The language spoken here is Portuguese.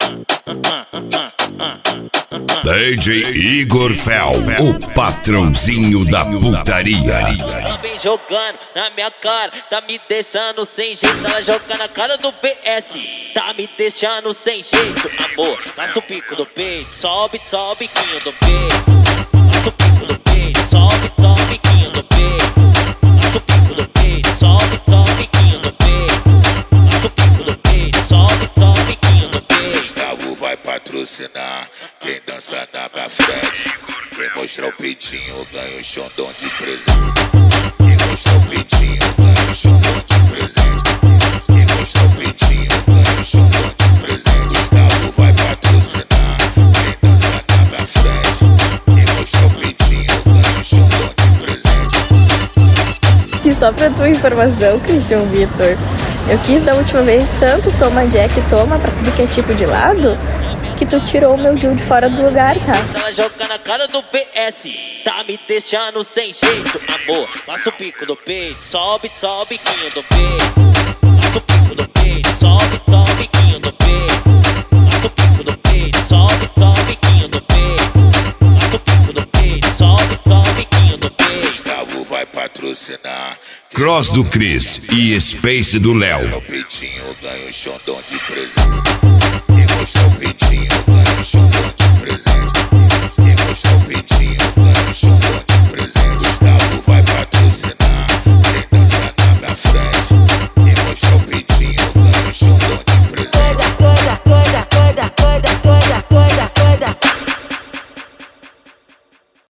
DJ Igor Fel, o patrãozinho da putaria. Ela vem jogando na minha cara, tá me deixando sem jeito. Ela joga na cara do PS, tá me deixando sem jeito. Amor, passa o pico do peito, sobe, sobe o biquinho do peito. Passa o pico do peito, sobe, sobe o biquinho do peito. Passa o pico do peito, sobe, sobe o biquinho do peito. Passa o pico do peito, sobe, sobe o biquinho do peito. Gustavo vai patrocinar quem dança na minha frente. Quem mostrar o peitinho ganha o xondão de presente. Quem mostrar o peitinho ganha o xondão de presente. Quem mostrar o peitinho ganha o xondão de presente. Gustavo vai patrocinar quem dança na minha frente. Quem mostrar o peitinho ganha o xondão de presente. E só pra tua informação, Christian Vitor, eu quis da última vez tanto toma Jack, toma pra tudo que é tipo de lado, que tu tirou o meu Gil de fora do lugar, tá? Ela joga na cara do PS, tá me deixando sem jeito. Amor, passa o pico do peito, sobe, sobe o biquinho do peito. Passa o pico do peito, sobe, sobe o biquinho do peito. Passa o pico do peito, sobe, sobe o biquinho do peito. Passa o pico do peito, sobe, sobe o biquinho do peito. Gustavo vai patrocinar Cross do Cris e Space do Léo. o peitinho ganha o xondão de presente. Quem mostrar o peitinho ganha o xondão de presente. Quem mostrar o peitinho ganha o xondão de presente.